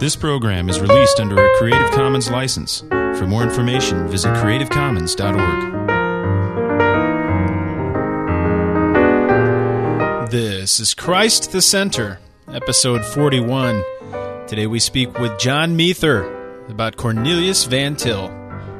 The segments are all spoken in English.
This program is released under a Creative Commons license. For more information, visit creativecommons.org. This is Christ the Center, episode 41. Today we speak with John Meether about Cornelius Van Til.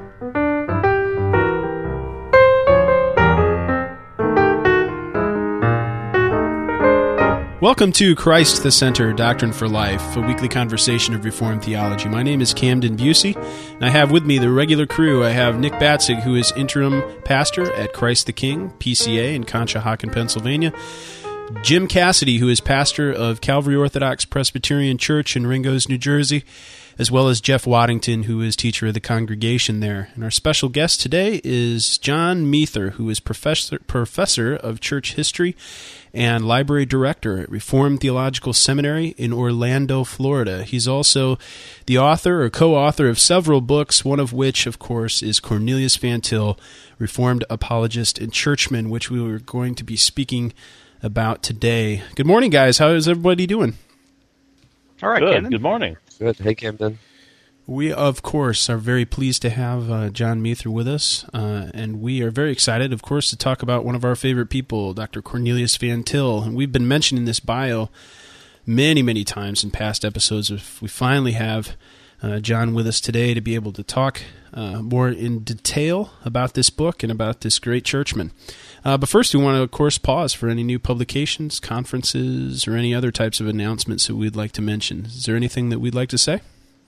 Welcome to Christ the Center, Doctrine for Life, a weekly conversation of Reformed theology. My name is Camden Busey, and I have with me the regular crew. I have Nick Batzig, who is interim pastor at Christ the King, PCA, in Conshohocken, Pennsylvania. Jim Cassidy, who is pastor of Calvary Orthodox Presbyterian Church in Ringgoes, New Jersey, as well as Jeff Waddington, who is teacher of the congregation there. And our special guest today is John Meether, who is professor of church history and library director at Reformed Theological Seminary in Orlando, Florida. He's also the author or co-author of several books, one of which, of course, is Cornelius Van Til, Reformed Apologist and Churchman, which we were going to be speaking about today. Good morning, guys. How is everybody doing? All right, good. Camden. Good morning. Good. Hey, Camden. We, of course, are very pleased to have John Meether with us, and we are very excited, of course, to talk about one of our favorite people, Dr. Cornelius Van Til. And we've been mentioning this bio many, many times in past episodes. We finally have John with us today to be able to talk more in detail about this book and about this great churchman. But first, we want to, of course, pause for any new publications, conferences, or any other types of announcements that we'd like to mention. Is there anything that we'd like to say?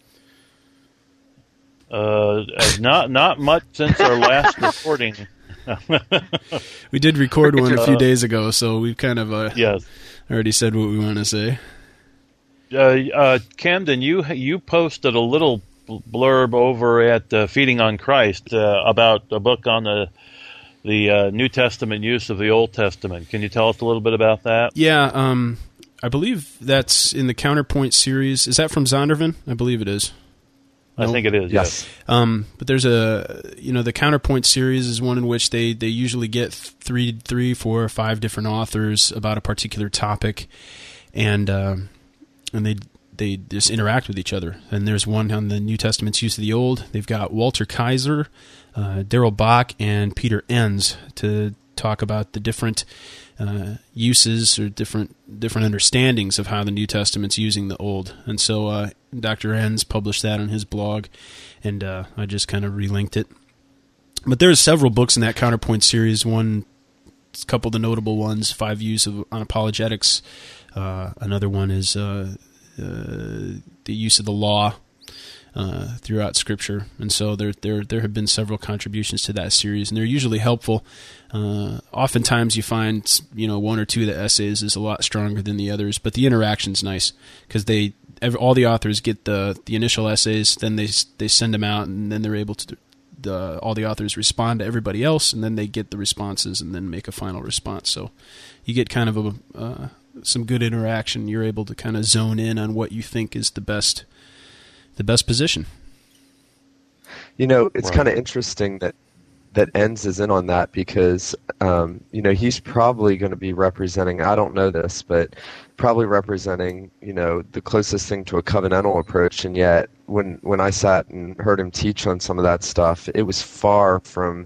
Not much since our last recording. We did record one a few days ago, so we've kind of yes. already said what we want to say. Camden, you posted a little blurb over at Feeding on Christ about a book on the New Testament use of the Old Testament. Can you tell us a little bit about that? Yeah, I believe that's in the Counterpoint series. Is that from Zondervan? I believe it is. I think it is, yes. But there's the Counterpoint series is one in which they usually get three, 4, or 5 different authors about a particular topic, and they just interact with each other. And there's one on the New Testament's use of the Old. They've got Walter Kaiser, Daryl Bach, and Peter Enns to talk about the different uses or different understandings of how the New Testament's using the Old. And so Dr. Enns published that on his blog, and I just kind of relinked it. But there's several books in that Counterpoint series. One, a couple of the notable ones, 5 Views on Apologetics. Another one is the use of the law throughout Scripture, and so there have been several contributions to that series, and they're usually helpful. Oftentimes, you find 1 or 2 of the essays is a lot stronger than the others, but the interaction's nice because all the authors get the initial essays, then they send them out, and then they're able to. All the authors respond to everybody else, and then they get the responses, and then make a final response. So you get kind of some good interaction. You're able to kind of zone in on what you think is the best position. It's kind of interesting that Enns is in on that because, he's probably going to be representing, I don't know this, but probably representing, the closest thing to a covenantal approach. And yet when I sat and heard him teach on some of that stuff, it was far from,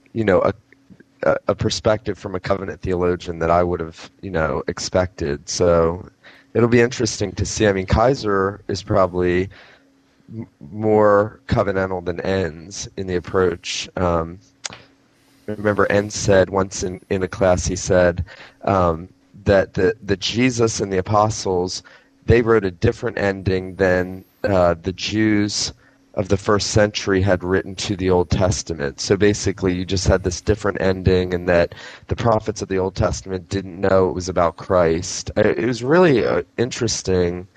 a perspective from a covenant theologian that I would have, expected. So it'll be interesting to see. I mean, Kaiser is probably more covenantal than Enns in the approach. Remember, Enns said once in a class, he said that the Jesus and the apostles, they wrote a different ending than the Jews of the first century had written to the Old Testament. So basically, you just had this different ending, and that the prophets of the Old Testament didn't know it was about Christ. It was really interesting.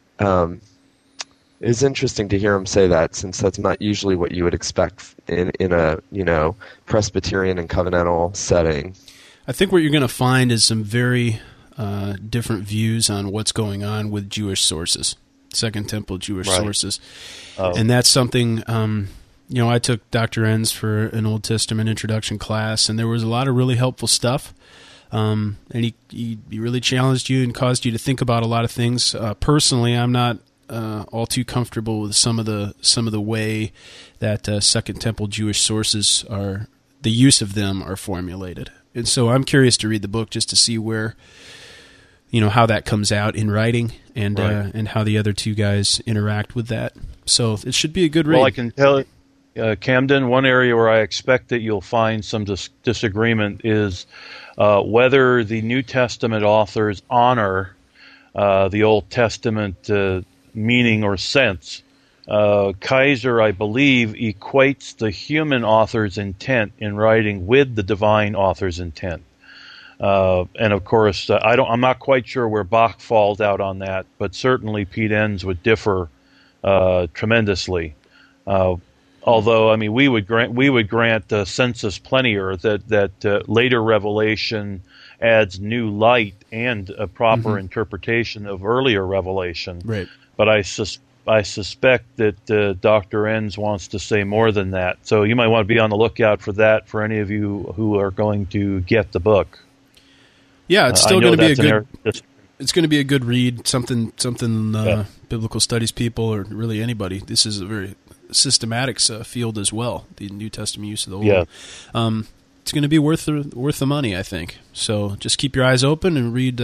It was interesting to hear him say that, since that's not usually what you would expect in a Presbyterian and covenantal setting. I think what you're going to find is some very different views on what's going on with Jewish sources, Second Temple Jewish sources. Oh. And that's something, I took Dr. Enns for an Old Testament introduction class, and there was a lot of really helpful stuff. And he really challenged you and caused you to think about a lot of things. Personally, I'm not all too comfortable with some of the way that Second Temple Jewish sources are, the use of them are formulated. And so I'm curious to read the book just to see where, how that comes out in writing and Right. And how the other two guys interact with that. So it should be a good read. Well, I can tell Camden, one area where I expect that you'll find some disagreement is whether the New Testament authors honor the Old Testament meaning or sense. Kaiser, I believe, equates the human author's intent in writing with the divine author's intent. And of course, I'm not quite sure where Bach falls out on that, but certainly Pete Enns would differ tremendously. Although, I mean, we would grant sensus plenior that later revelation adds new light and a proper interpretation of earlier revelation. Right. But I suspect that Dr. Enns wants to say more than that. So you might want to be on the lookout for that for any of you who are going to get the book. Yeah, it's still going to be a good. It's It's going to be a good read. Something. Biblical studies people, or really anybody. This is a very systematic field as well. The New Testament use of the Old. Yeah. It's going to be worth the money, I think. So just keep your eyes open and read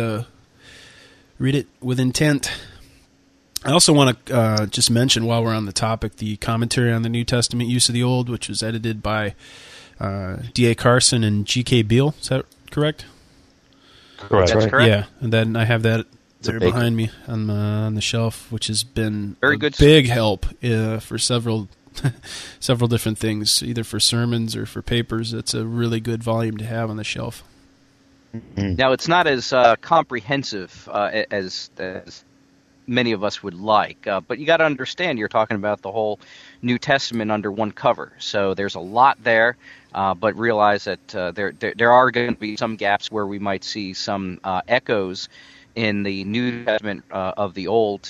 it with intent. I also want to just mention, while we're on the topic, the commentary on the New Testament use of the Old, which was edited by D.A. Carson and G.K. Beale. Is that correct? correct. That's correct. Yeah, and then I have that It's a there big behind me on the shelf, which has been Very a good. big help for several several different things, either for sermons or for papers. It's a really good volume to have on the shelf. Now, it's not as comprehensive as many of us would like, but you got to understand you're talking about the whole New Testament under one cover. So there's a lot there, but realize that there are going to be some gaps where we might see some echoes in the New Testament of the Old.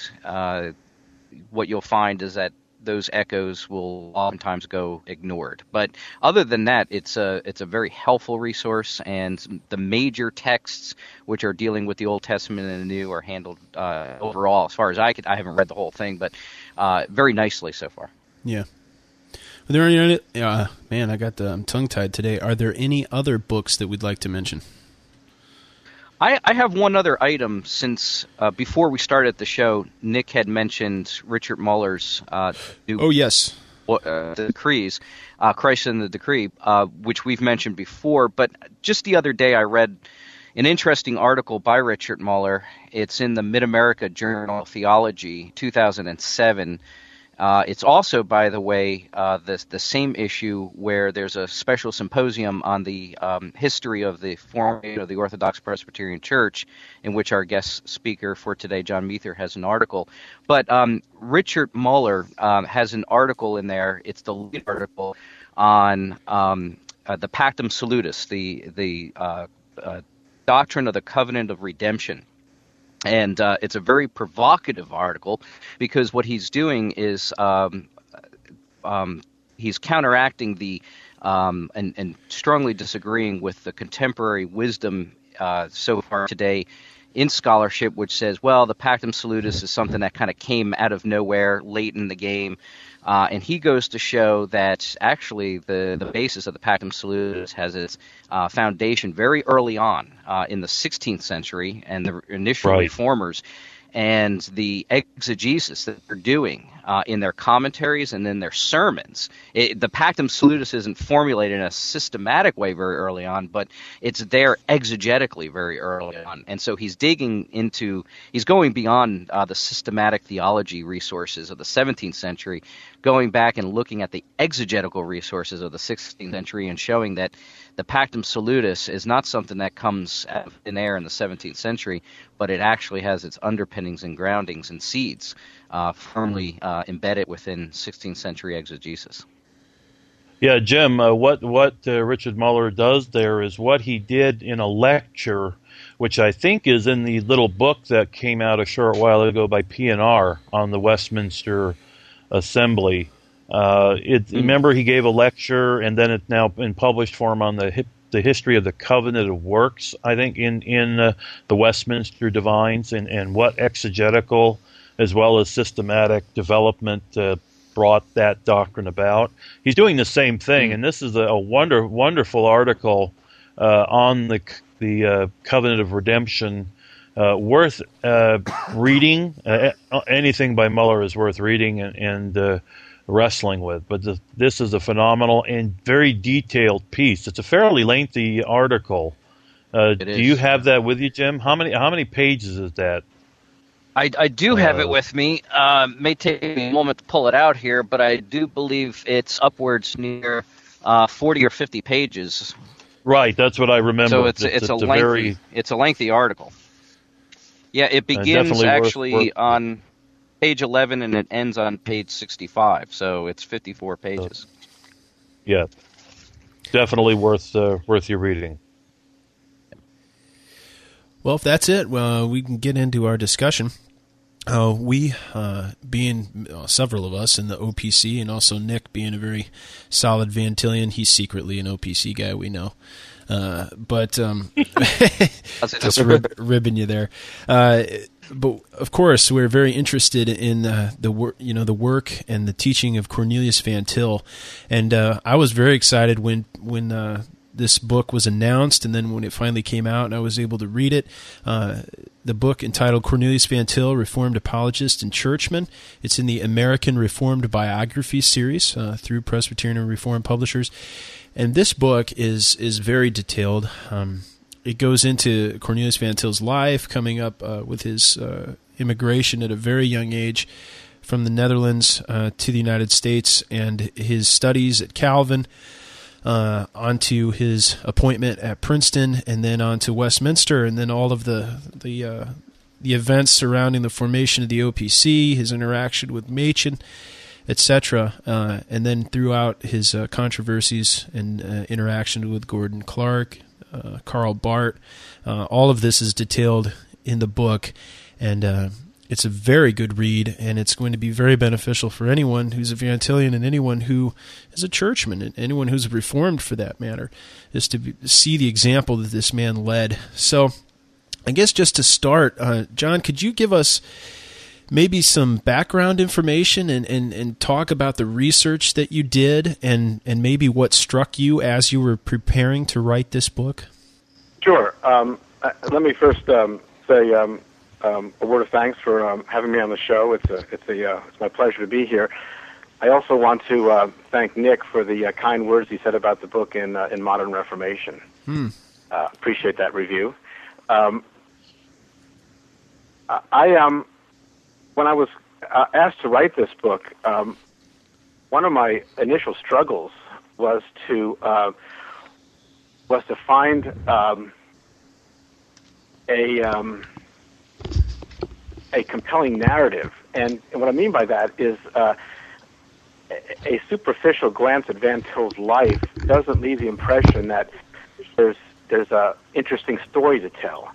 What you'll find is that those echoes will oftentimes go ignored. But other than that, it's a very helpful resource, and the major texts which are dealing with the Old Testament and the New are handled overall, as far as I haven't read the whole thing, but very nicely so far. Yeah. Are there any? Man, I'm tongue-tied today. Are there any other books that we'd like to mention? I have one other item, since before we started the show, Nick had mentioned Richard Muller's new Oh, yes. the decrees, Christ and the Decree, which we've mentioned before. But just the other day I read an interesting article by Richard Muller. It's in the Mid-America Journal of Theology, 2007. It's also, by the way, the same issue where there's a special symposium on the history of the formation of the Orthodox Presbyterian Church, in which our guest speaker for today, John Meether, has an article. But Richard Muller has an article in there. It's the lead article on the Pactum Salutis, the doctrine of the covenant of redemption. And it's a very provocative article, because what he's doing is he's counteracting the and strongly disagreeing with the contemporary wisdom so far today in scholarship, which says, well, the Pactum Salutis is something that kind of came out of nowhere late in the game. And he goes to show that actually the basis of the Pactum Salutis has its foundation very early on in the 16th century, and the initial Right. reformers, and the exegesis that they're doing in their commentaries and in their sermons. The Pactum Salutis isn't formulated in a systematic way very early on, but it's there exegetically very early on. And so he's going beyond the systematic theology resources of the 17th century, going back and looking at the exegetical resources of the 16th century and showing that the Pactum Salutis is not something that comes out of thin air in the 17th century, but it actually has its underpinnings and groundings and seeds firmly embedded within 16th century exegesis. Yeah, Jim, what Richard Muller does there is what he did in a lecture, which I think is in the little book that came out a short while ago by P&R on the Westminster Assembly. Remember, he gave a lecture, and then it's now in published form on the history of the covenant of works, I think, in the Westminster Divines, and what exegetical as well as systematic development brought that doctrine about. He's doing the same thing, and this is a wonderful article on the covenant of redemption, worth reading. Anything by Muller is worth reading and wrestling with. But this is a phenomenal and very detailed piece. It's a fairly lengthy article. Do you have that with you, Jim? How many pages is that? I do have it with me. May take me a moment to pull it out here, but I do believe it's upwards near 40 or 50 pages. Right, that's what I remember. So it's a lengthy article. Yeah, it begins actually on page 11 and it ends on page 65. So it's 54 pages. Yeah, definitely worth your reading. Well, if that's it, we can get into our discussion. We, being several of us in the OPC, and also Nick being a very solid Van Tillian, he's secretly an OPC guy, we know. But just ribbing you there. But of course, we're very interested in the work and the teaching of Cornelius Van Til, and I was very excited when this book was announced, and then when it finally came out and I was able to read it. The book entitled Cornelius Van Til, Reformed Apologist and Churchman. It's in the American Reformed Biography series through Presbyterian and Reformed Publishers. And this book is very detailed. It goes into Cornelius Van Til's life, coming up with his immigration at a very young age from the Netherlands to the United States, and his studies at Calvin, onto his appointment at Princeton, and then on to Westminster, and then all of the events surrounding the formation of the OPC, his interaction with Machen, etc., and then throughout his controversies and interaction with Gordon Clark, Karl Barth. All of this is detailed in the book, and it's a very good read, and it's going to be very beneficial for anyone who's a Van Tillian and anyone who is a churchman, and anyone who's Reformed for that matter, is to see the example that this man led. So I guess just to start, John, could you give us maybe some background information and talk about the research that you did and maybe what struck you as you were preparing to write this book? Sure. Let me first say a word of thanks for having me on the show. It's my pleasure to be here. I also want to thank Nick for the kind words he said about the book in Modern Reformation. Appreciate that review. When I was asked to write this book, one of my initial struggles was to find a compelling narrative, and what I mean by that is a superficial glance at Van Til's life doesn't leave the impression that there's a interesting story to tell.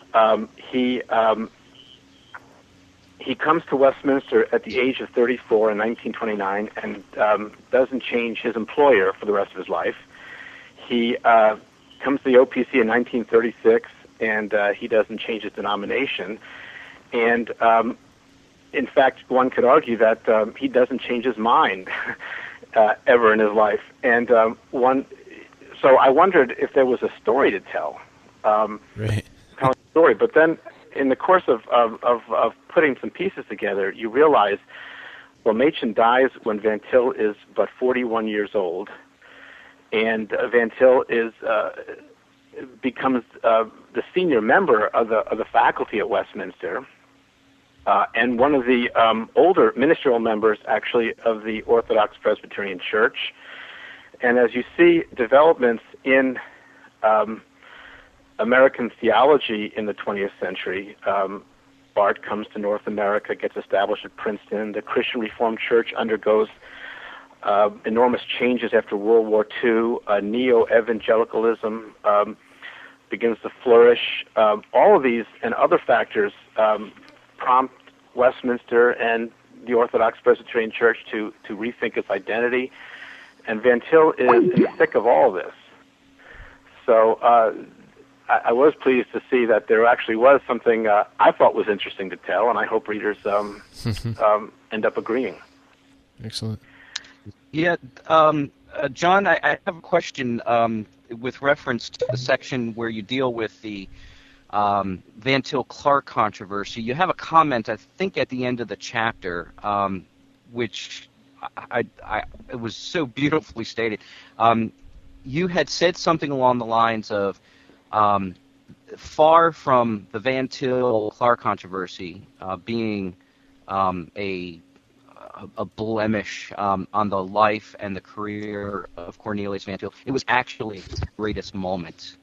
He comes to Westminster at the age of 34 in 1929 and doesn't change his employer for the rest of his life. He comes to the OPC in 1936 and he doesn't change his denomination. And in fact, one could argue that he doesn't change his mind ever in his life. And so I wondered if there was a story to tell, Right. Telling a story. But then, in the course of putting some pieces together, you realize, well, Machen dies when Van Til is but 41 years old, and Van Til becomes the senior member of the faculty at Westminster. And one of the older ministerial members, actually, of the Orthodox Presbyterian Church. And as you see developments in American theology in the 20th century, Barth comes to North America, gets established at Princeton. The Christian Reformed Church undergoes enormous changes after World War II. Neo-evangelicalism begins to flourish. All of these and other factors prompt Westminster and the Orthodox Presbyterian Church to rethink its identity, and Van Til is in the thick of all this. So I was pleased to see that there actually was something I thought was interesting to tell, and I hope readers end up agreeing. Excellent. Yeah, John, I have a question with reference to the section where you deal with the Van Til Clark controversy. You have a comment, I think, at the end of the chapter, which it was so beautifully stated. You had said something along the lines of, far from the Van Til Clark controversy being a blemish on the life and the career of Cornelius Van Til, it was actually the greatest moment.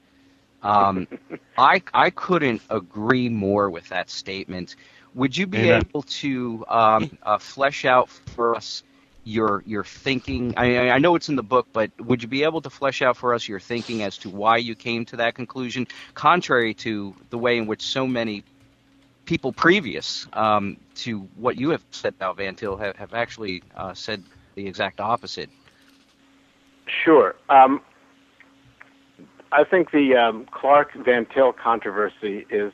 I couldn't agree more with that statement. Would you be able to flesh out for us your thinking? I know it's in the book, but would you be able to flesh out for us your thinking as to why you came to that conclusion, contrary to the way in which so many people previous to what you have said about Van Til have actually said the exact opposite? Sure. I think the Clark-Van Til controversy is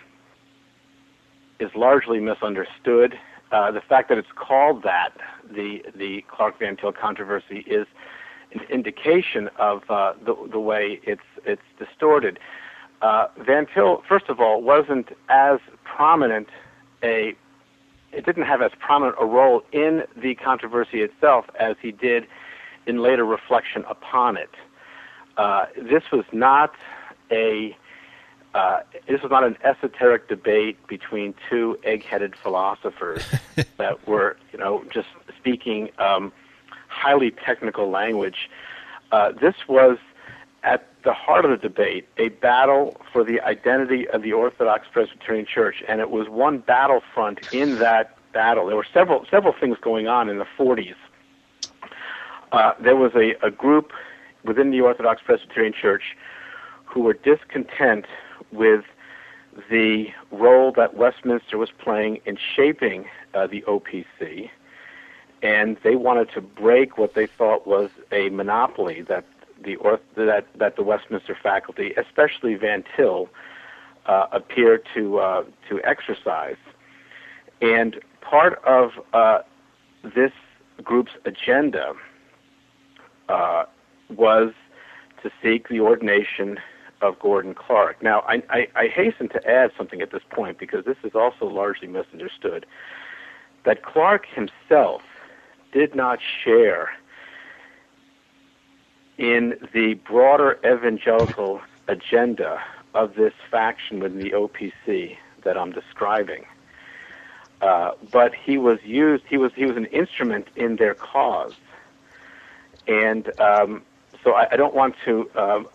largely misunderstood. The fact that it's called that, the Clark-Van Til controversy, is an indication of the way it's distorted. Van Til, first of all, wasn't as prominent it didn't have as prominent a role in the controversy itself as he did in later reflection upon it. This was not an esoteric debate between two egg-headed philosophers that were, just speaking highly technical language. This was, at the heart of the debate, a battle for the identity of the Orthodox Presbyterian Church, and it was one battlefront in that battle. There were several things going on in the 40s. There was a group within the Orthodox Presbyterian Church who were discontent with the role that Westminster was playing in shaping the OPC, and they wanted to break what they thought was a monopoly that the Westminster faculty, especially Van Til, appeared to exercise. And part of this group's agenda was to seek the ordination of Gordon Clark. Now, I hasten to add something at this point, because this is also largely misunderstood, that Clark himself did not share in the broader evangelical agenda of this faction within the OPC that I'm describing. But he was an instrument in their cause. And so I don't want to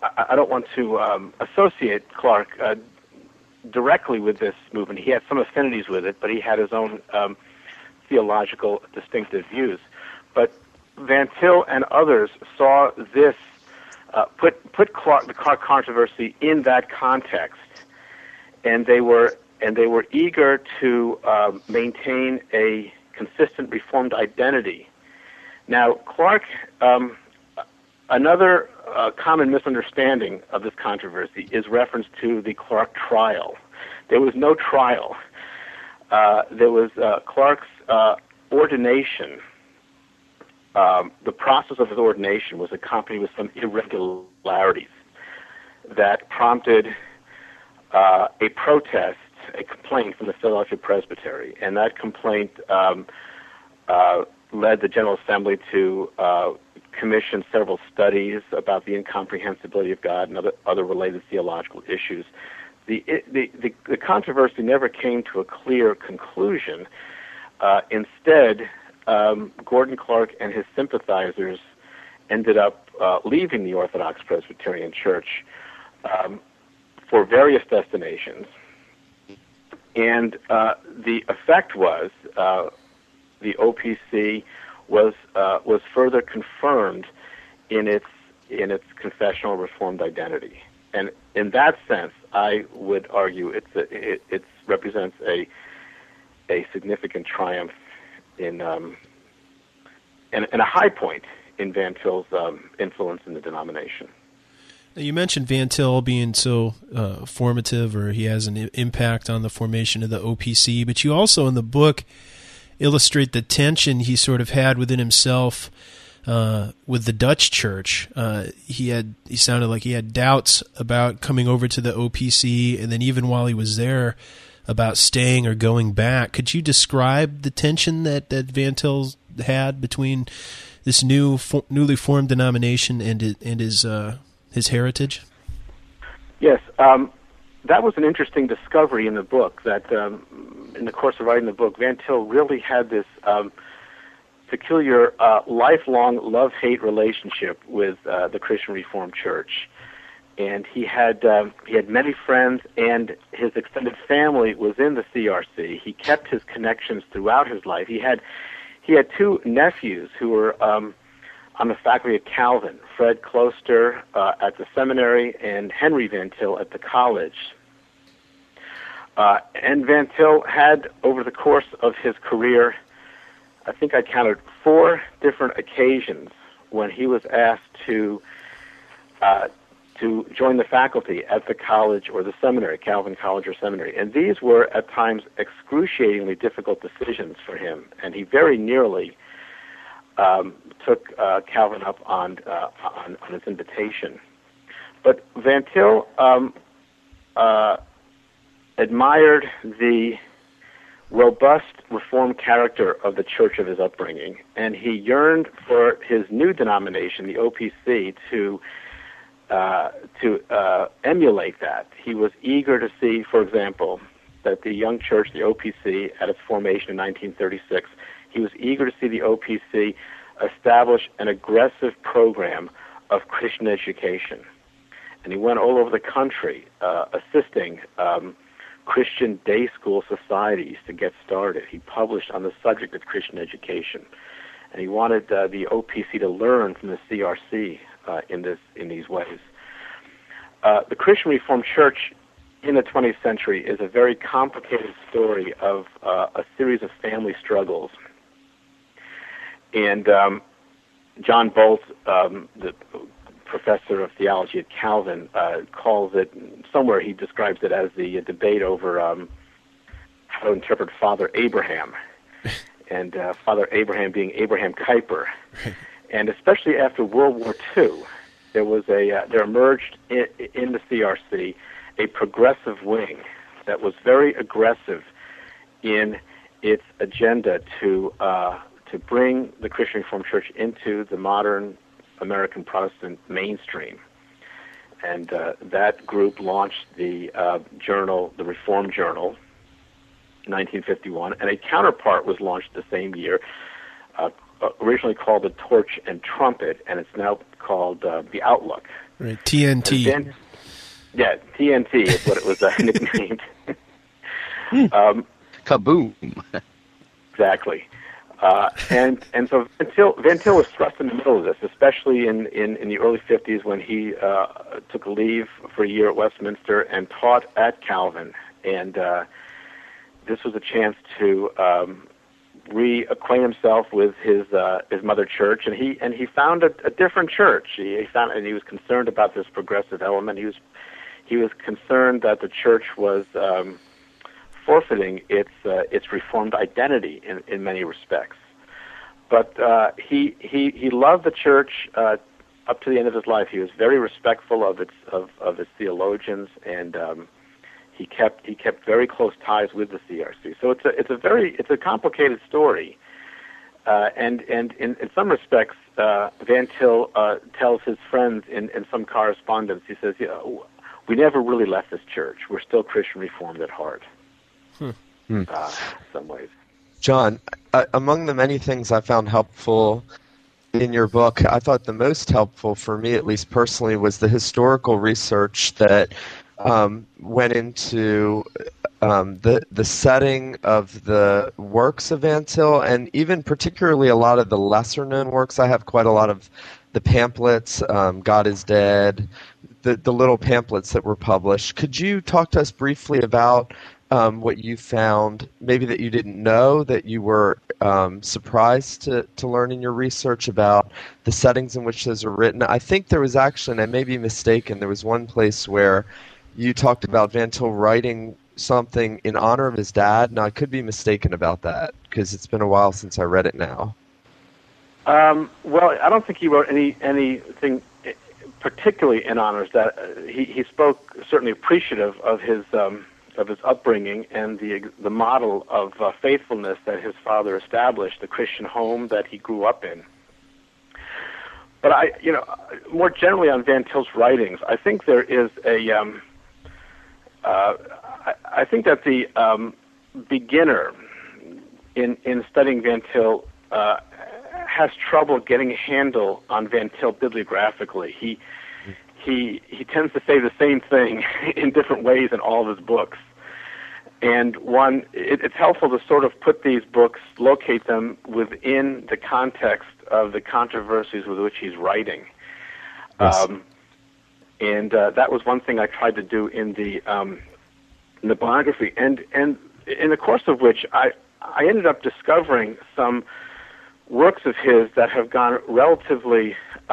associate Clark directly with this movement. He had some affinities with it, but he had his own theological distinctive views. But Van Til and others saw this, put the Clark controversy in that context, and they were eager to maintain a consistent Reformed identity. Now, Clark, another common misunderstanding of this controversy is reference to the Clark trial. There was no trial. There was Clark's ordination. The process of his ordination was accompanied with some irregularities that prompted a protest, a complaint from the Philadelphia Presbytery, and that complaint led the General Assembly to commission several studies about the incomprehensibility of God and other related theological issues. The controversy never came to a clear conclusion. Instead, Gordon Clark and his sympathizers ended up leaving the Orthodox Presbyterian Church for various destinations, and the effect was the OPC was further confirmed in its confessional Reformed identity, and in that sense, I would argue it represents a significant triumph and a high point in Van Til's influence in the denomination. You mentioned Van Til being so formative, or he has an impact on the formation of the OPC, but you also in the book illustrate the tension he sort of had within himself with the Dutch church. He sounded like he had doubts about coming over to the OPC, and then even while he was there, about staying or going back. Could you describe the tension that Van Til had between this newly formed denomination and his heritage? Yes, that was an interesting discovery in the book, that in the course of writing the book, Van Til really had this peculiar lifelong love-hate relationship with the Christian Reformed Church. And he had many friends, and his extended family was in the CRC. He kept his connections throughout his life. He had two nephews who were on the faculty at Calvin, Fred Closter at the seminary and Henry Van Til at the college. And Van Til had, over the course of his career, I think I counted 4 different occasions when he was asked to join the faculty at the college or the seminary, Calvin College or seminary. And these were, at times, excruciatingly difficult decisions for him, and he very nearly took Calvin up on his invitation. But Van Til admired the robust Reformed character of the church of his upbringing, and he yearned for his new denomination, the OPC, to emulate that. He was eager to see, for example, that the young church, the OPC, at its formation in 1936, he was eager to see the OPC establish an aggressive program of Christian education. And he went all over the country assisting Christian day school societies to get started. He published on the subject of Christian education. And he wanted the OPC to learn from the CRC in these ways. The Christian Reformed Church in the 20th century is a very complicated story of a series of family struggles. And John Bolt, the professor of theology at Calvin, calls it, somewhere he describes it as the debate over how to interpret Father Abraham, and Father Abraham being Abraham Kuyper. And especially after World War II, there emerged in the CRC a progressive wing that was very aggressive in its agenda to bring the Christian Reformed Church into the modern American Protestant mainstream. And that group launched the journal, the Reform Journal, in 1951, and a counterpart was launched the same year, originally called the Torch and Trumpet, and it's now called the Outlook. Right, TNT. Then, yeah, TNT is what it was nicknamed. Kaboom. Exactly. And so Van Til was thrust in the middle of this, especially in the early 50s when he took a leave for a year at Westminster and taught at Calvin. And this was a chance to reacquaint himself with his mother church, and he found a different church. He was concerned about this progressive element. He was concerned that the church was forfeiting its Reformed identity in many respects. But he loved the church up to the end of his life. He was very respectful of its theologians, and he kept very close ties with the CRC. So it's a complicated story, and in some respects, Van Til tells his friends in some correspondence. He says, we never really left this church. We're still Christian Reformed at heart. In some ways. John, among the many things I found helpful in your book, I thought the most helpful, for me at least personally, was the historical research that went into the setting of the works of Van Til, and even particularly a lot of the lesser-known works. I have quite a lot of the pamphlets, God is Dead, the little pamphlets that were published. Could you talk to us briefly about what you found, maybe that you didn't know, that you were surprised to learn in your research about the settings in which those are written? I think there was actually, and I may be mistaken, there was one place where you talked about Van Til writing something in honor of his dad. Now, I could be mistaken about that because it's been a while since I read it now. Well, I don't think he wrote anything particularly in honor of that. He spoke certainly appreciative of his upbringing and the model of faithfulness that his father established, the Christian home that he grew up in. But more generally on Van Til's writings, I think there is I think that the beginner in studying Van Til has trouble getting a handle on Van Til bibliographically. He tends to say the same thing in different ways in all of his books. And it's helpful to sort of put these books, locate them within the context of the controversies with which he's writing. Yes. And that was one thing I tried to do in the biography, and in the course of which I ended up discovering some works of his that have gone relatively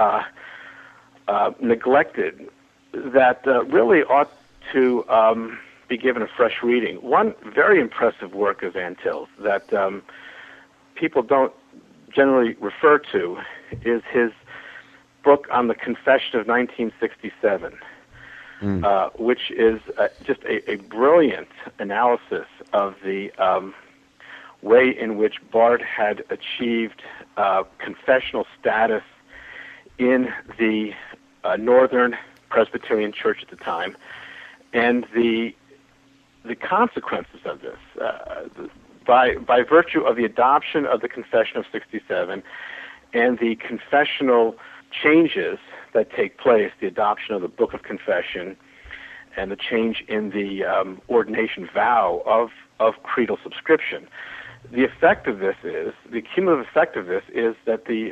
neglected that really ought to be given a fresh reading. One very impressive work of Van Til's that people don't generally refer to is his book on the Confession of 1967, which is just a brilliant analysis of the way in which Barth had achieved confessional status in the Northern Presbyterian Church at the time, and the consequences of this by virtue of the adoption of the Confession of 67 and the confessional changes that take place, the adoption of the Book of Confession and the change in the ordination vow of creedal subscription. The effect of this is, the cumulative effect of this is that the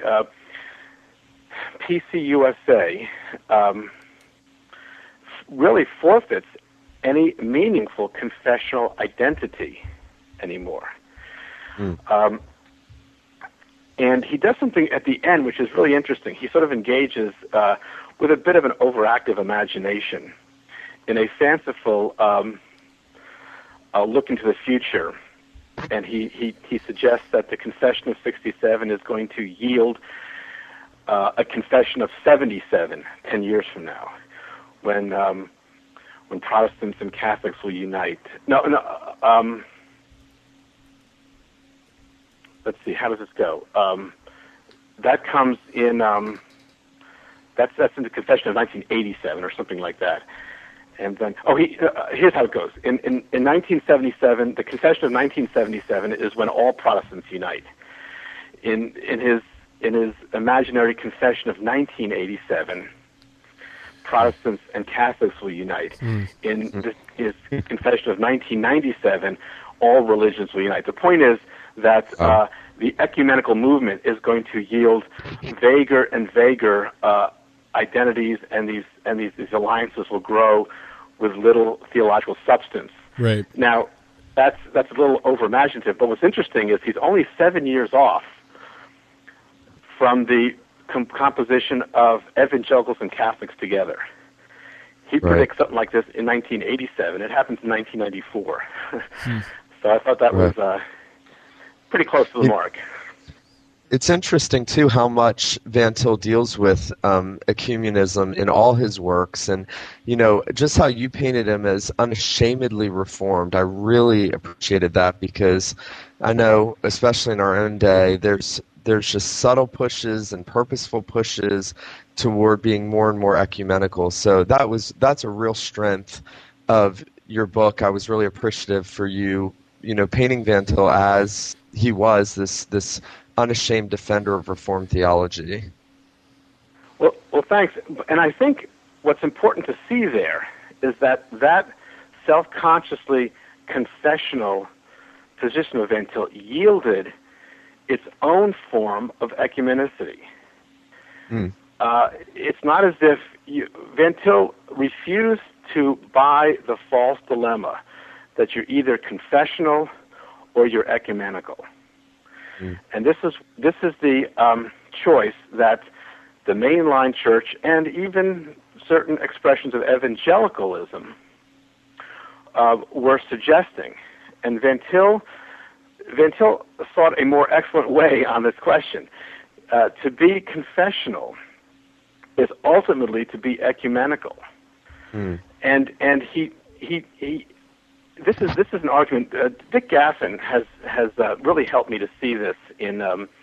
PCUSA really forfeits any meaningful confessional identity anymore. And he does something at the end which is really interesting. He sort of engages with a bit of an overactive imagination in a fanciful look into the future. And he suggests that the Confession of 67 is going to yield a Confession of 77 10 years from now, when Protestants and Catholics will unite. Let's see, how does this go? That comes in, that's in the Confession of 1987 or something like that. And then, here's how it goes. In 1977, the Confession of 1977 is when all Protestants unite. In his imaginary Confession of 1987, Protestants and Catholics will unite. In his Confession of 1997, all religions will unite. The point is that the ecumenical movement is going to yield vaguer and vaguer identities, and these alliances will grow with little theological substance. Right. Now, that's a little over-imaginative, but what's interesting is he's only 7 years off from the composition of evangelicals and Catholics together. He predicts something like this in 1987. It happens in 1994. So I thought that was pretty close to the mark. It's interesting, too, how much Van Til deals with ecumenism in all his works. And, just how you painted him as unashamedly reformed, I really appreciated that, because I know, especially in our own day, there's just subtle pushes and purposeful pushes toward being more and more ecumenical. So that's a real strength of your book. I was really appreciative for you, painting Van Til as he was this unashamed defender of Reformed theology. Well, thanks. And I think what's important to see there is that self-consciously confessional position of Van Til yielded its own form of ecumenicity. It's not as if Van Til refused to buy the false dilemma that you're either confessional or you're ecumenical. And this is the choice that the mainline church and even certain expressions of evangelicalism were suggesting. And Van Til thought a more excellent way on this question. To be confessional is ultimately to be ecumenical. And he this is an argument. Dick Gaffin has really helped me to see this in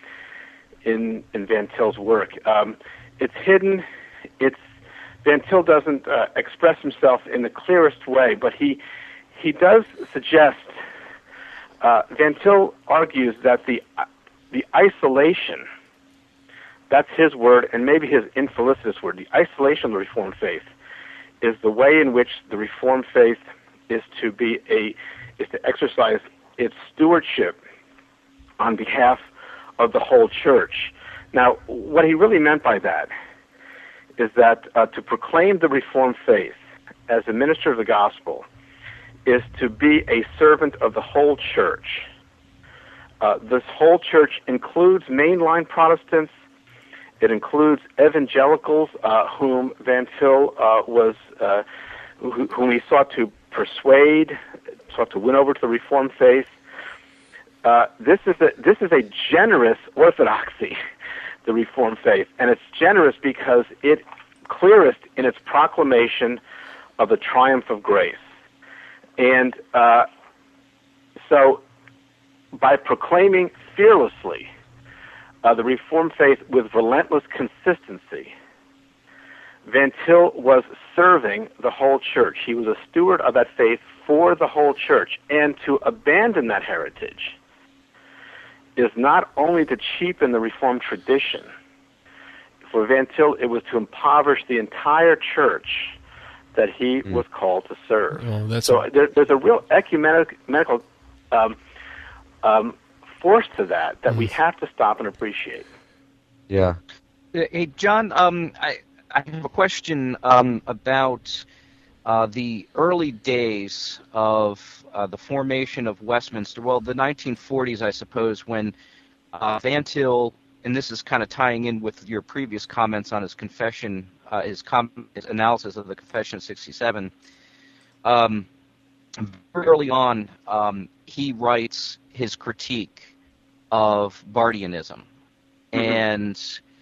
Van Til's work. It's hidden. Van Til doesn't express himself in the clearest way, but he does suggest. Van Til argues that the isolation, that's his word, and maybe his infelicitous word, the isolation of the Reformed faith, is the way in which the Reformed faith is to exercise its stewardship on behalf of the whole church. Now, what he really meant by that is that to proclaim the Reformed faith as a minister of the gospel is to be a servant of the whole church. This whole church includes mainline Protestants. It includes evangelicals, whom Van Til whom he sought to persuade, sought to win over to the Reformed faith. This is a generous orthodoxy, the Reformed faith, and it's generous because it clearest in its proclamation of the triumph of grace. And so, by proclaiming fearlessly the Reformed faith with relentless consistency, Van Til was serving the whole church. He was a steward of that faith for the whole church. And to abandon that heritage is not only to cheapen the Reformed tradition. For Van Til, it was to impoverish the entire church that he was called to serve. So there's a real ecumenical force to that we have to stop and appreciate. Yeah. Hey, John, I have a question about the early days of the formation of Westminster. Well, the 1940s, I suppose, when Van Til, and this is kind of tying in with your previous comments on his confession, his analysis of the Confession of 67. Very early on, he writes his critique of Bardianism, and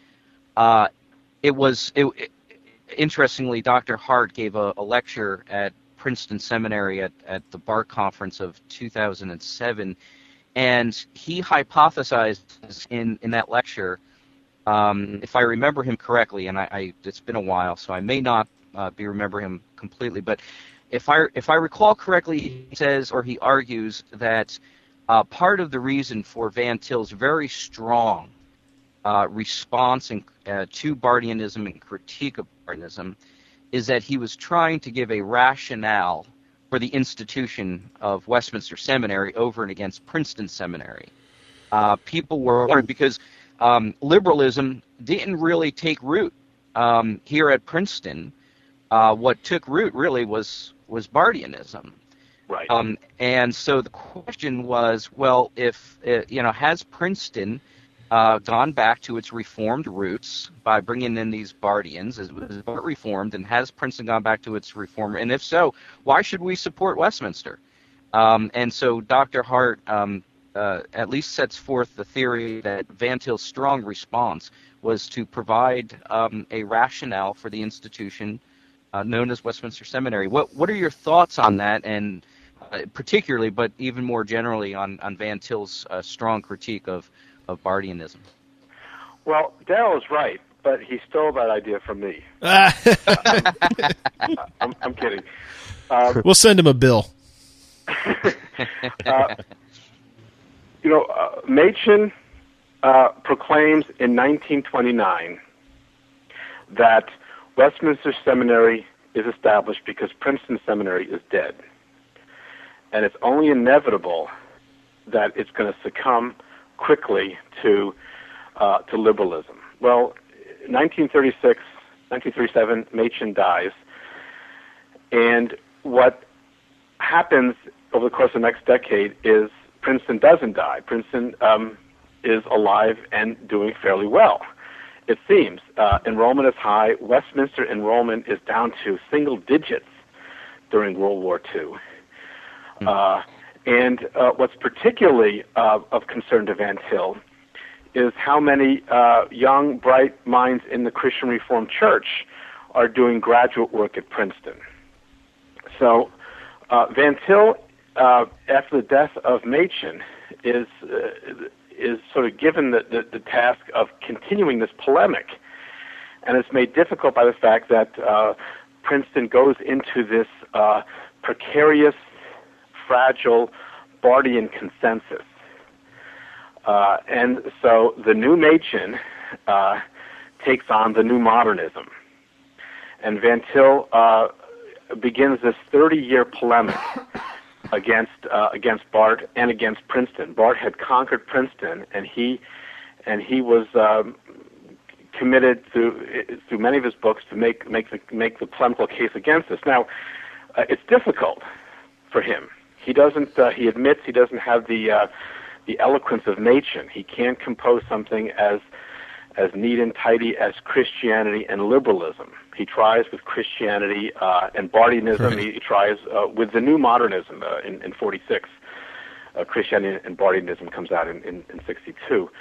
interestingly, Dr. Hart gave a lecture at Princeton Seminary at the Bar Conference of 2007, and he hypothesized in that lecture, if I remember him correctly, and it's been a while, so I may not remember him completely, but if I recall correctly, he says, or he argues that part of the reason for Van Til's very strong response to Bardianism and critique of Bardianism is that he was trying to give a rationale for the institution of Westminster Seminary over and against Princeton Seminary. People were worried because liberalism didn't really take root here at Princeton. What took root really was Bardianism. Right. And so the question was, well, if has Princeton gone back to its Reformed roots by bringing in these Bardians? Is it Reformed, and has Princeton gone back to its Reformed? And if so, why should we support Westminster? And so Dr. Hart at least sets forth the theory that Van Til's strong response was to provide a rationale for the institution known as Westminster Seminary. What are your thoughts on that, and particularly, but even more generally, on Van Til's strong critique of Bardianism? Well, Darrell is right, but he stole that idea from me. I'm kidding. We'll send him a bill. Machen proclaims in 1929 that Westminster Seminary is established because Princeton Seminary is dead. And it's only inevitable that it's going to succumb quickly to liberalism. Well, 1937, Machen dies, and what happens over the course of the next decade is Princeton doesn't die. Princeton is alive and doing fairly well. It seems enrollment is high. Westminster enrollment is down to single digits during World War II. And what's particularly of concern to Van Til is how many young, bright minds in the Christian Reformed Church are doing graduate work at Princeton. So Van Til, after the death of Machen, is sort of given the task of continuing this polemic. And it's made difficult by the fact that Princeton goes into this precarious, fragile Barthian consensus. And so the new Machen takes on the new modernism. And Van Til begins this 30-year polemic against Barth and against Princeton. Barth had conquered Princeton, and he was committed through many of his books to make the polemical case against this. Now, it's difficult for him. He doesn't. He admits he doesn't have the eloquence of Machen. He can't compose something as neat and tidy as Christianity and liberalism. He tries with Christianity and Barthianism. Right. He tries with the new modernism in 46. Christianity and Barthianism comes out in 62.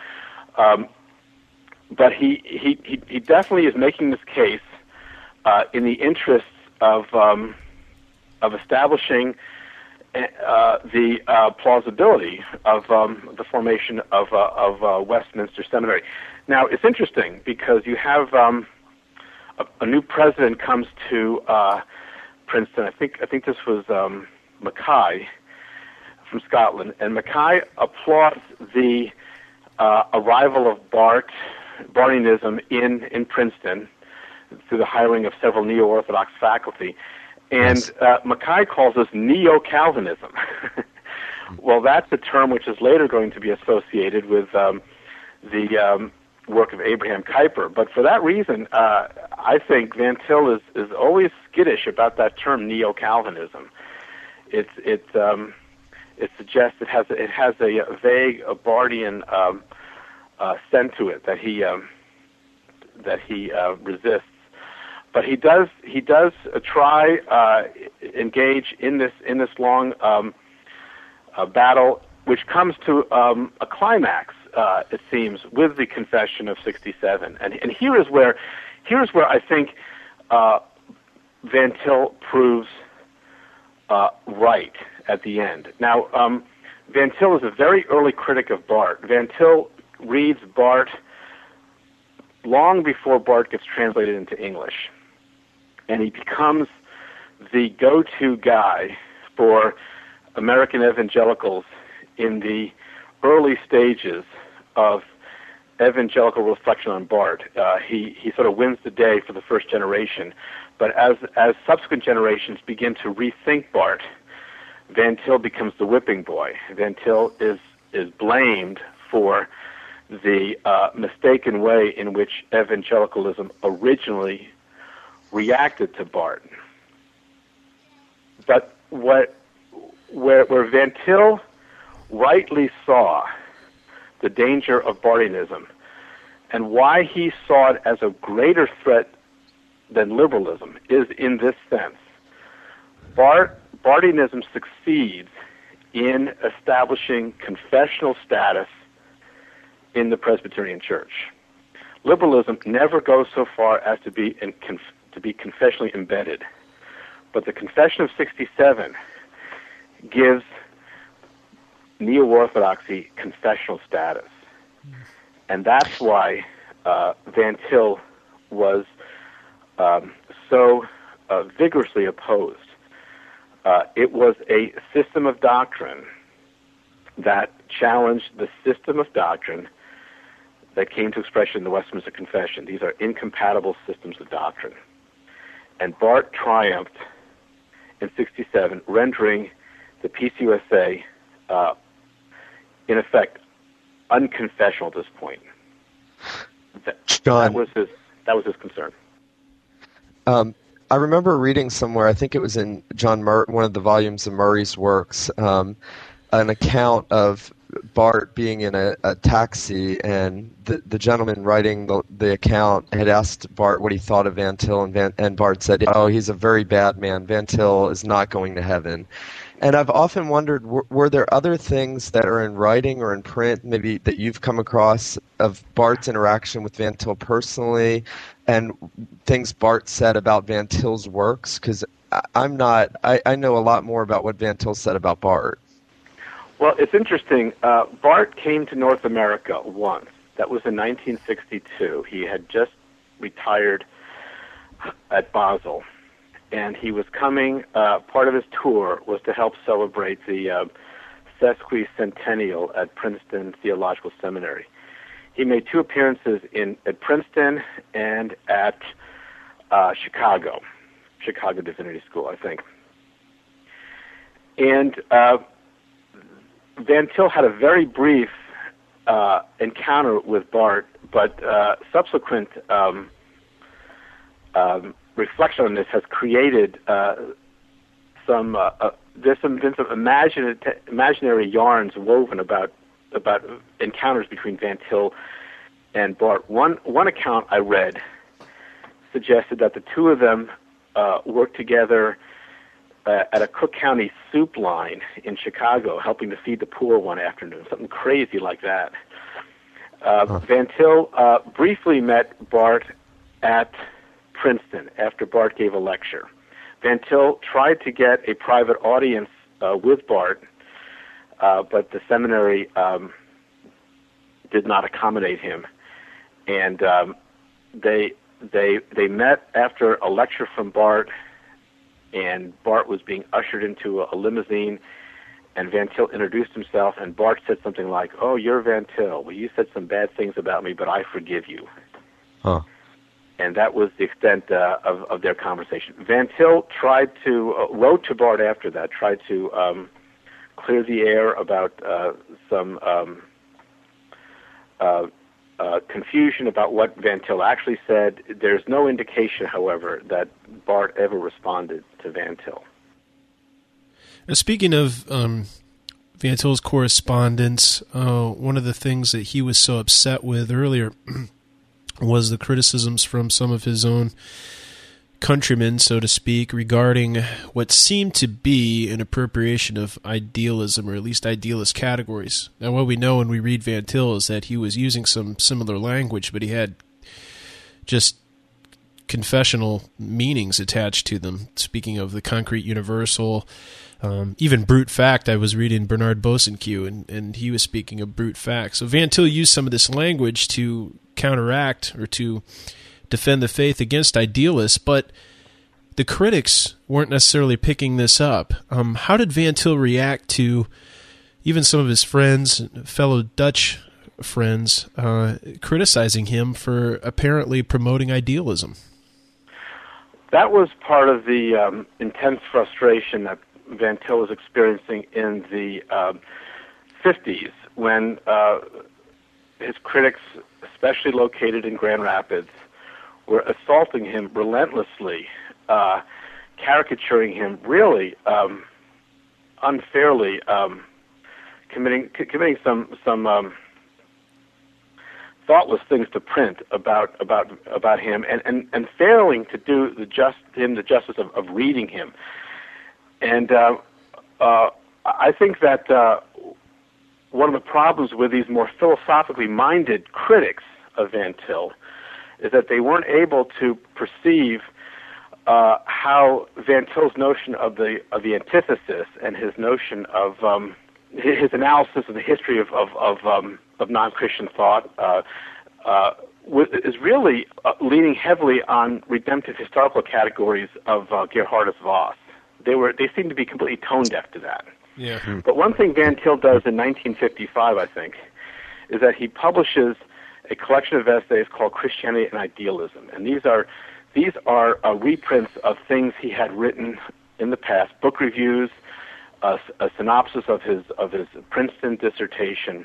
But he definitely is making this case in the interests of establishing the plausibility of the formation of Westminster Seminary. Now, it's interesting because you have a new president comes to Princeton. I think this was Mackay from Scotland, and Mackay applauds the arrival of Barthianism in Princeton through the hiring of several neo-Orthodox faculty. And Mackay calls this neo-Calvinism. Well, that's a term which is later going to be associated with the work of Abraham Kuyper. But for that reason, I think Van Til is always skittish about that term neo-Calvinism. It suggests it has a vague Barthian scent to it that he resists. But he does try engage in this long battle, which comes to a climax, it seems, with the Confession of 67. And here's where I think Van Til proves right at the end. Now, Van Til is a very early critic of Barth. Van Til reads Barth long before Barth gets translated into English. And he becomes the go-to guy for American evangelicals in the early stages of evangelical reflection on Barth. He sort of wins the day for the first generation. But as subsequent generations begin to rethink Barth, Van Til becomes the whipping boy. Van Til is blamed for the mistaken way in which evangelicalism originally reacted to Barth. But where Van Til rightly saw the danger of Barthianism and why he saw it as a greater threat than liberalism is in this sense. Barthianism succeeds in establishing confessional status in the Presbyterian Church. Liberalism never goes so far as to be confessionally embedded. But the Confession of 67 gives neo-Orthodoxy confessional status. And that's why Van Til was so vigorously opposed. It was a system of doctrine that challenged the system of doctrine that came to expression in the Westminster Confession. These are incompatible systems of doctrine. And Barth triumphed in 67, rendering the PCUSA, in effect, unconfessional at this point. That was his concern. I remember reading somewhere, I think it was in one of the volumes of Murray's works, an account of Bart being in a taxi, and the gentleman writing the account had asked Bart what he thought of Van Til, and Bart said, "Oh, he's a very bad man. Van Til is not going to heaven." And I've often wondered, were there other things that are in writing or in print, maybe that you've come across, of Bart's interaction with Van Til personally, and things Bart said about Van Til's works? Because I know a lot more about what Van Til said about Bart. Well, it's interesting. Bart came to North America once. That was in 1962. He had just retired at Basel. And he was coming, part of his tour was to help celebrate the sesquicentennial at Princeton Theological Seminary. He made 2 appearances at Princeton and at Chicago Divinity School, I think. And Van Til had a very brief encounter with Bart, but subsequent reflection on this has created there's been some imaginary yarns woven about encounters between Van Til and Bart. One account I read suggested that the 2 of them worked together at a Cook County soup line in Chicago, helping to feed the poor one afternoon, something crazy like that. Van Til briefly met Bart at Princeton after Bart gave a lecture. Van Til tried to get a private audience with Bart, but the seminary did not accommodate him. And they met after a lecture from Bart, and Bart was being ushered into a limousine, and Van Til introduced himself, and Bart said something like, "Oh, you're Van Til. Well, you said some bad things about me, but I forgive you." Huh. And that was the extent of their conversation. Van Til wrote to Bart after that, tried to clear the air about some confusion about what Van Til actually said. There's no indication, however, that Bart ever responded to Van Til. Now, speaking of Van Til's correspondence, one of the things that he was so upset with earlier was the criticisms from some of his own countrymen, so to speak, regarding what seemed to be an appropriation of idealism, or at least idealist categories. Now, what we know when we read Van Til is that he was using some similar language, but he had just confessional meanings attached to them. Speaking of the concrete universal, even brute fact, I was reading Bernard Bosanquet, and he was speaking of brute fact. So Van Til used some of this language to counteract or to defend the faith against idealists, but the critics weren't necessarily picking this up. How did Van Til react to even some of his friends, fellow Dutch friends, criticizing him for apparently promoting idealism? That was part of the intense frustration that Van Til was experiencing in the 50s when his critics, especially located in Grand Rapids, were assaulting him relentlessly, caricaturing him really unfairly, committing some thoughtless things to print about him, and failing to do the justice of reading him. And I think that one of the problems with these more philosophically minded critics of Van Til is that they weren't able to perceive how Van Til's notion of the antithesis and his notion of his analysis of the history of non-Christian thought is really leaning heavily on redemptive historical categories of Gerhardus Voss. They seem to be completely tone deaf to that. Yeah. But one thing Van Til does in 1955, I think, is that he publishes a collection of essays called Christianity and Idealism, and these are reprints of things he had written in the past, book reviews, a synopsis of his Princeton dissertation,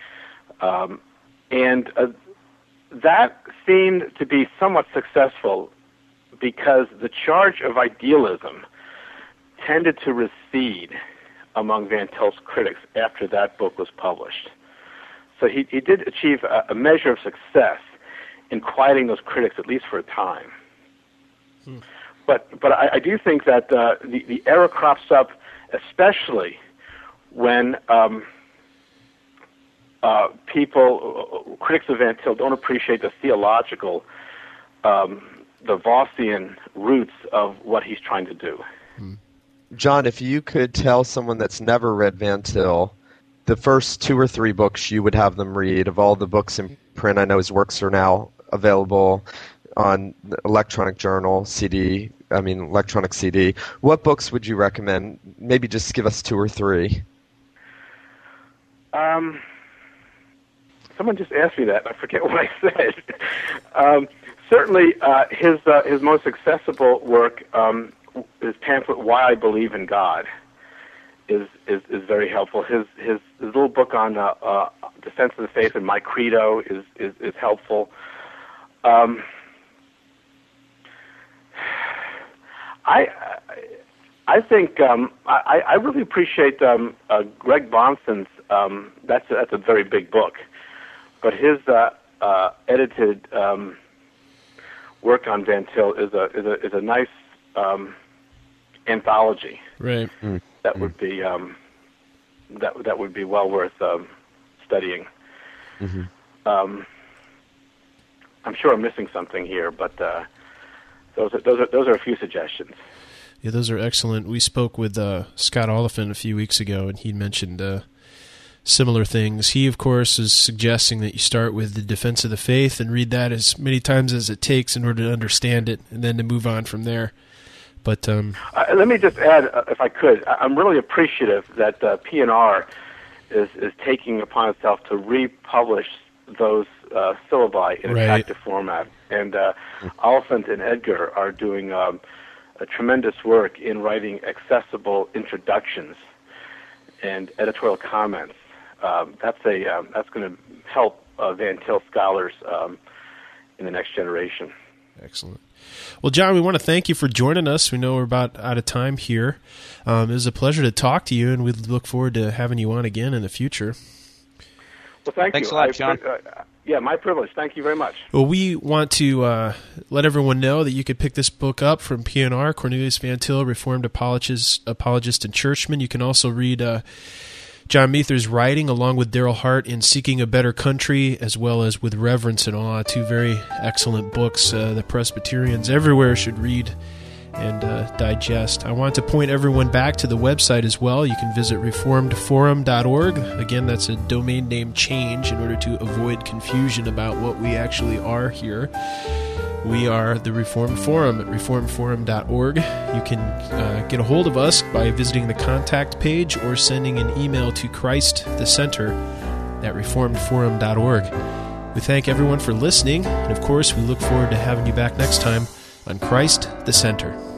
and that seemed to be somewhat successful because the charge of idealism tended to recede among Van Til's critics after that book was published. So he did achieve a measure of success in quieting those critics, at least for a time. But I do think that the error crops up, especially when critics of Van Til don't appreciate the theological, the Vossian roots of what he's trying to do. John, if you could tell someone that's never read Van Til, the first 2 or 3 books you would have them read, of all the books in print, I know his works are now available on electronic CD, what books would you recommend? Maybe just give us 2 or 3. Someone just asked me that. I forget what I said. Certainly, his most accessible work, his pamphlet "Why I Believe in God," is very helpful. His little book on defense of the faith and My Credo is helpful. I think I really appreciate Greg Bahnsen's. That's a very big book, but his edited work on Van Til is a nice anthology. Right. That would be that would be well worth studying. Mm-hmm. I'm sure I'm missing something here, but those are a few suggestions. Yeah, those are excellent. We spoke with Scott Oliphant a few weeks ago, and he mentioned similar things. He, of course, is suggesting that you start with the Defense of the Faith and read that as many times as it takes in order to understand it, and then to move on from there. But let me just add, if I could, I'm really appreciative that P&R is taking upon itself to republish those syllabi in attractive format. And Oliphant and Edgar are doing a tremendous work in writing accessible introductions and editorial comments. That's going to help Van Til scholars in the next generation. Excellent. Well, John, we want to thank you for joining us. We know we're about out of time here. It was a pleasure to talk to you, and we look forward to having you on again in the future. Well, thanks a lot, John. Yeah, my privilege. Thank you very much. Well, we want to let everyone know that you could pick this book up from P&R, Cornelius Van Til, Reformed Apologist and Churchman. You can also read John Meether's writing along with Daryl Hart in Seeking a Better Country, as well as With Reverence and Awe, 2 very excellent books that Presbyterians everywhere should read and digest. I want to point everyone back to the website as well. You can visit reformedforum.org. Again, that's a domain name change in order to avoid confusion about what we actually are here. We are the Reformed Forum at reformedforum.org. You can get a hold of us by visiting the contact page or sending an email to Christ the Center at reformedforum.org. We thank everyone for listening, and of course, we look forward to having you back next time on Christ the Center.